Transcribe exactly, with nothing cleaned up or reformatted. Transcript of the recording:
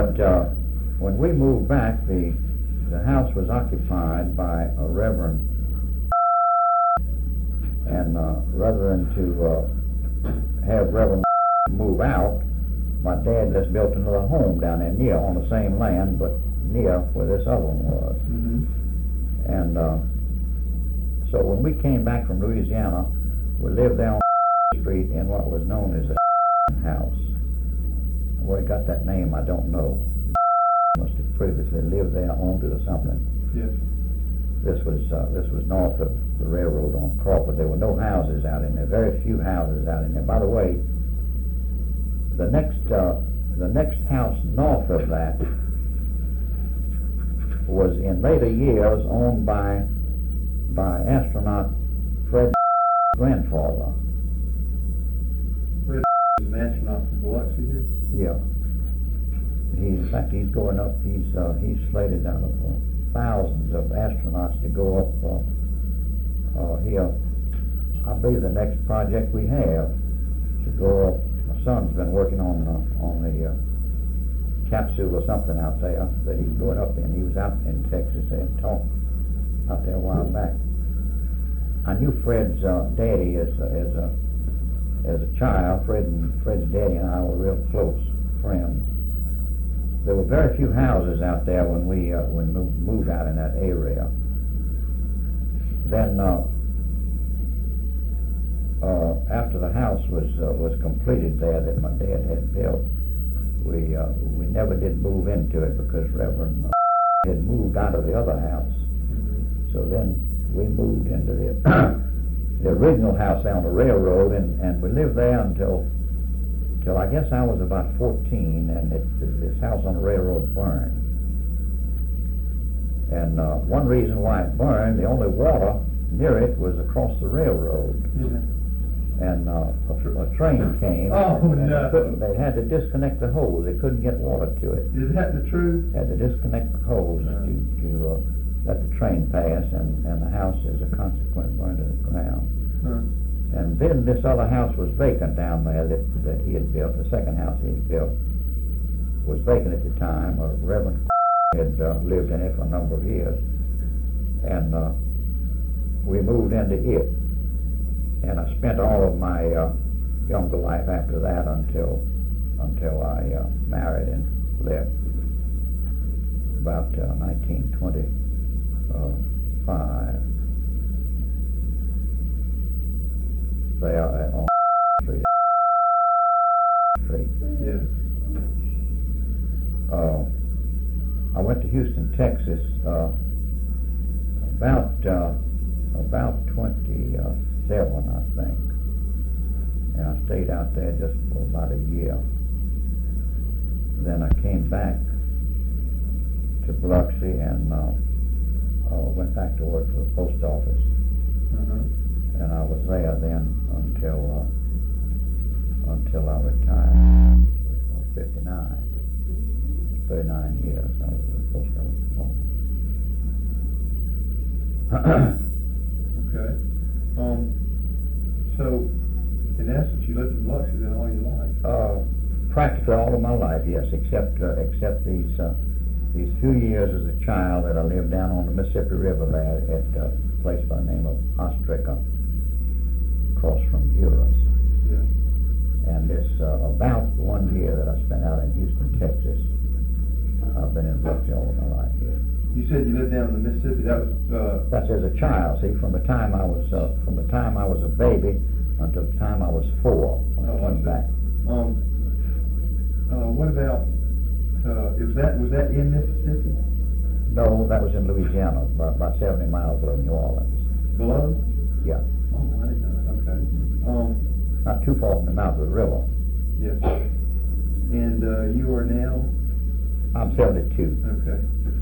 But uh, when we moved back, the the house was occupied by a Reverend, and uh, rather than to uh, have Reverend move out, my dad just built another home down there near on the same land, but near where this other one was. Mm-hmm. And uh, so when we came back from Louisiana, we lived down the street in what was known as the house. Where he got that name, I don't know. Must have previously lived there, owned it or something. Yes. This was uh, this was north of the railroad on Crawford. There were no houses out in there. Very few houses out in there. By the way, the next uh, the next house north of that was in later years owned by by astronaut Fred grandfather. Fred is an astronaut from Biloxi here? Yeah. He, in fact, he's going up. He's uh, he's slated out of uh, thousands of astronauts to go up uh, uh, here. I believe the next project we have to go up. My son's been working on uh, on the uh, capsule or something out there that he's going up in. He was out in Texas and talked out there a while back. I knew Fred's uh, daddy as a, as a as a child. Fred and Fred's daddy and I were real close friends. There were very few houses out there when we uh, when we moved out in that area. Then uh, uh, after the house was uh, was completed there that my dad had built, we uh, we never did move into it because Reverend uh, had moved out of the other house. Mm-hmm. So then we moved into the the original house down the railroad, and, and we lived there until till I guess I was about fourteen, and it, this house on the railroad burned. And uh, one reason why it burned, the only water near it was across the railroad. Yeah. And uh, a, a train came. Oh, and no. they, couldn't- they had to disconnect the hose. They couldn't get water to it. Is that the truth? Had to disconnect the hose No. to, to uh, let the train pass, and, and the house, as a consequence, burned to the ground. Huh. And then this other house was vacant down there that, that he had built. The second house he had built was vacant at the time. A Reverend had uh, lived in it for a number of years. And uh, we moved into it. And I spent all of my uh, younger life after that until until I uh, married and left about uh, nineteen twenty-five. There on Street. Street. Yes. Uh, I went to Houston, Texas, uh, about uh, about twenty-seven, I think, and I stayed out there just for about a year. Then I came back to Biloxi and uh, uh, went back to work for the post office. Uh-huh. And I was there then until uh, until I retired. Uh, fifty-nine, thirty-nine years I was at the post office. Okay. Um, so, in essence, you lived in Biloxi then all your life? Uh, practically all of my life, yes, except uh, except these uh, these few years as a child that I lived down on the Mississippi River there at a place by the name of Ostrika, across from Buras. Yeah. And this uh, about one year that I spent out in Houston, Texas. I've been in Biloxi all of my life here. You said you lived down in the Mississippi. That was, uh, That's as a child. See, from the time I was uh, from the time I was a baby until the time I was four when Oh, I I came see. back. um, uh, what about, uh, was that, was that in Mississippi? No, that was in Louisiana, about, about seventy miles below New Orleans. Below? Yeah, Oh, I didn't know that. Okay. Um, not too far from the mouth of the river. yes. And, uh, you are now? I'm seventy-two. Okay.